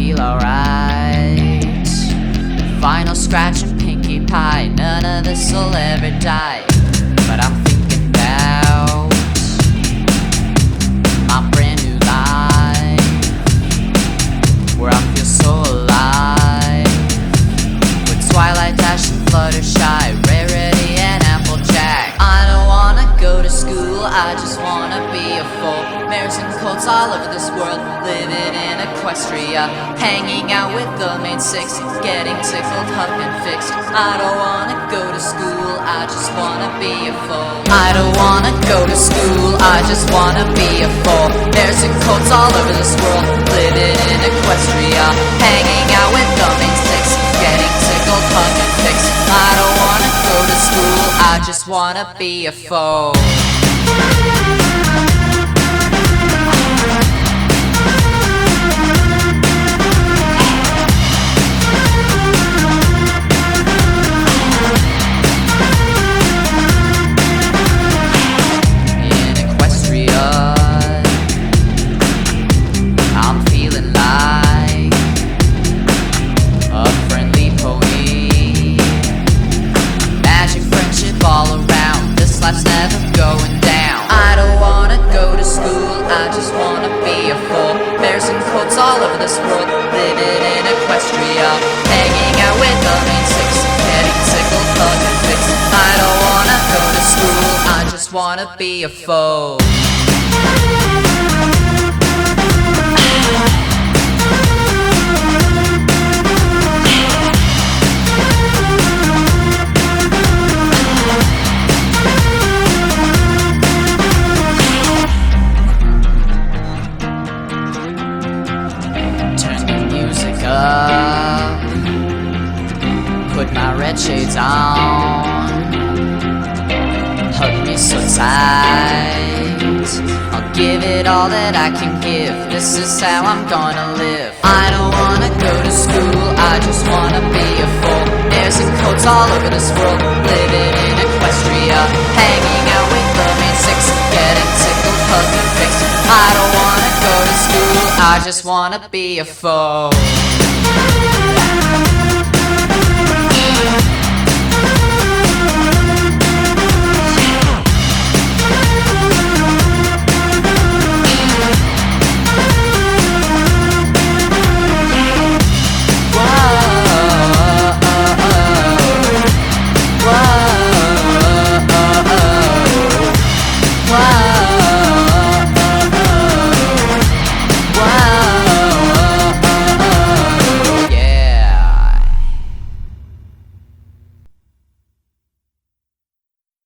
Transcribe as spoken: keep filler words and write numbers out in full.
feel alright. Final scratch and pinkie pie, none of this'll ever die. But I'm thinking about my brand new life, where I feel so alive, with Twilight Dash and Fluttershy, Rarity and Applejack. I don't wanna go to school, I just wanna be a fool. Mares and colts all over this world, living in Equestria, hanging out with the main six, getting tickled, hugged and fixed. I don't wanna go to school, I just wanna be a fool. I don't wanna go to school, I just wanna be a fool. Mares and colts all over this world, living in Equestria, hanging out with the main six, getting tickled, hugged and fixed. I don't wanna go to school, I just wanna be a fool. Life's never going down. I don't wanna go to school, I just wanna be a fool. Bears and colts all over this world, living in Equestria, hanging out with the main six, getting tickled, hugged and fixed. I don't wanna go to school, I just wanna be a fool. Up, put my red shades on, hug me so tight. I'll give it all that I can give, this is how I'm gonna live. I don't wanna go to school, I just wanna be a fool. Bears and colts all over this world, living in Equestria, hanging out with the main six, getting tickled, hugged and fixed. I don't wanna go to school, I just wanna be a fool. Yeah.